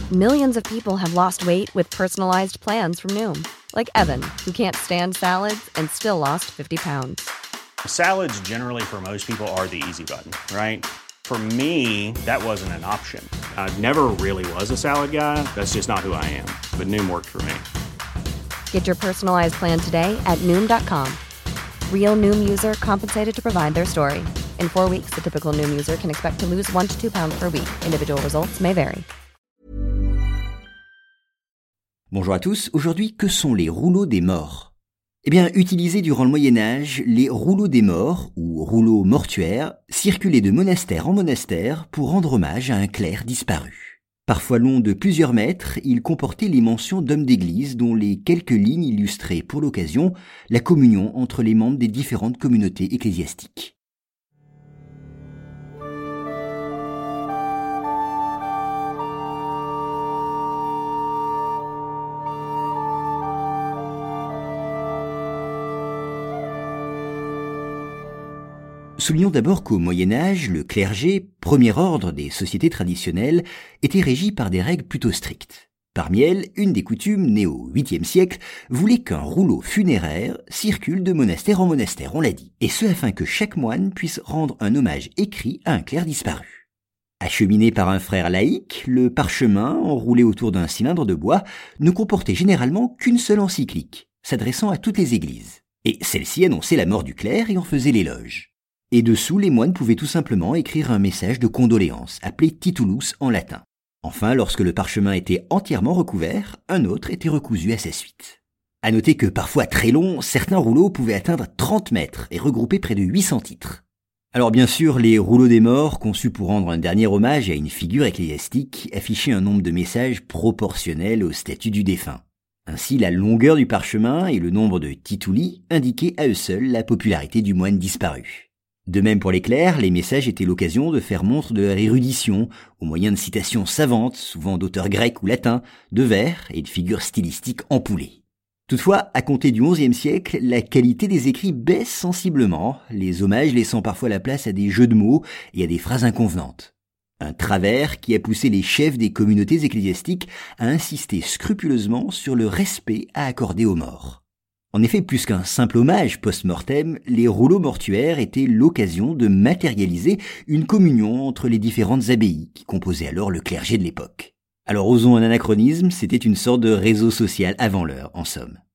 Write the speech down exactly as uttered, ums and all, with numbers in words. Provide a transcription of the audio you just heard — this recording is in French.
Millions of people have lost weight with personalized plans from Noom. Like Evan, who can't stand salads and still lost fifty pounds. Salads generally for most people are the easy button, right? For me, that wasn't an option. I never really was a salad guy. That's just not who I am. But Noom worked for me. Get your personalized plan today at Noom dot com. Real Noom user compensated to provide their story. In four weeks, the typical Noom user can expect to lose one to two pounds per week. Individual results may vary. Bonjour à tous, aujourd'hui, que sont les rouleaux des morts ? Eh bien, utilisés durant le Moyen-Âge, les rouleaux des morts, ou rouleaux mortuaires, circulaient de monastère en monastère pour rendre hommage à un clerc disparu. Parfois longs de plusieurs mètres, ils comportaient les mentions d'hommes d'église dont les quelques lignes illustraient pour l'occasion la communion entre les membres des différentes communautés ecclésiastiques. Soulignons d'abord qu'au Moyen-Âge, le clergé, premier ordre des sociétés traditionnelles, était régi par des règles plutôt strictes. Parmi elles, une des coutumes, née au huitième siècle, voulait qu'un rouleau funéraire circule de monastère en monastère, on l'a dit, et ce afin que chaque moine puisse rendre un hommage écrit à un clerc disparu. Acheminé par un frère laïque, le parchemin, enroulé autour d'un cylindre de bois, ne comportait généralement qu'une seule encyclique, s'adressant à toutes les églises. Et celle-ci annonçait la mort du clerc et en faisait l'éloge. Et dessous, les moines pouvaient tout simplement écrire un message de condoléances, appelé titulus en latin. Enfin, lorsque le parchemin était entièrement recouvert, un autre était recousu à sa suite. À noter que parfois très longs, certains rouleaux pouvaient atteindre trente mètres et regrouper près de huit cents titres. Alors bien sûr, les rouleaux des morts, conçus pour rendre un dernier hommage à une figure ecclésiastique, affichaient un nombre de messages proportionnel au statut du défunt. Ainsi, la longueur du parchemin et le nombre de tituli indiquaient à eux seuls la popularité du moine disparu. De même pour les clercs, les messages étaient l'occasion de faire montre de leur érudition, au moyen de citations savantes, souvent d'auteurs grecs ou latins, de vers et de figures stylistiques empoulées. Toutefois, à compter du onzième siècle, la qualité des écrits baisse sensiblement, les hommages laissant parfois la place à des jeux de mots et à des phrases inconvenantes. Un travers qui a poussé les chefs des communautés ecclésiastiques à insister scrupuleusement sur le respect à accorder aux morts. En effet, plus qu'un simple hommage post-mortem, les rouleaux mortuaires étaient l'occasion de matérialiser une communion entre les différentes abbayes qui composaient alors le clergé de l'époque. Alors osons un anachronisme, c'était une sorte de réseau social avant l'heure, en somme.